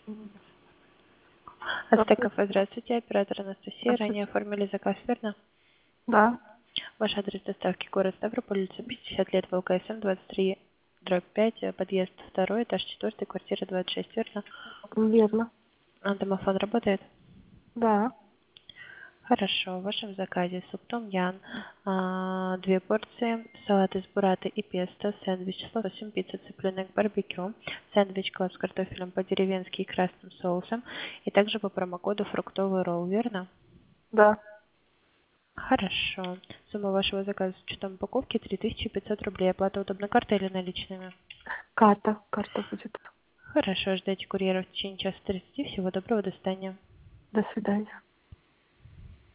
Ацтеков, здравствуйте, оператор Анастасия. Ранее Здравствуйте. оформили заказ, верно? Да, Ваш адрес доставки город Ставрополь, улица 50 лет, ВЛКСМ 23/5, подъезд 2, этаж 4, квартира 26, верно? верно. А домофон работает? Да, Хорошо, в вашем заказе суп том ян, 2 порции, салат из бураты и песто, сэндвич с лососем, пицца цыпленок барбекю, сэндвич класс с картофелем по-деревенски и красным соусом, и также по промокоду фруктовый ролл, верно? да. Хорошо. Сумма вашего заказа с учетом упаковки 3500 рублей. Оплата удобна картой или наличными? Карта будет. Хорошо, ждите курьера в течение часа 30. Всего доброго, до свидания. До свидания.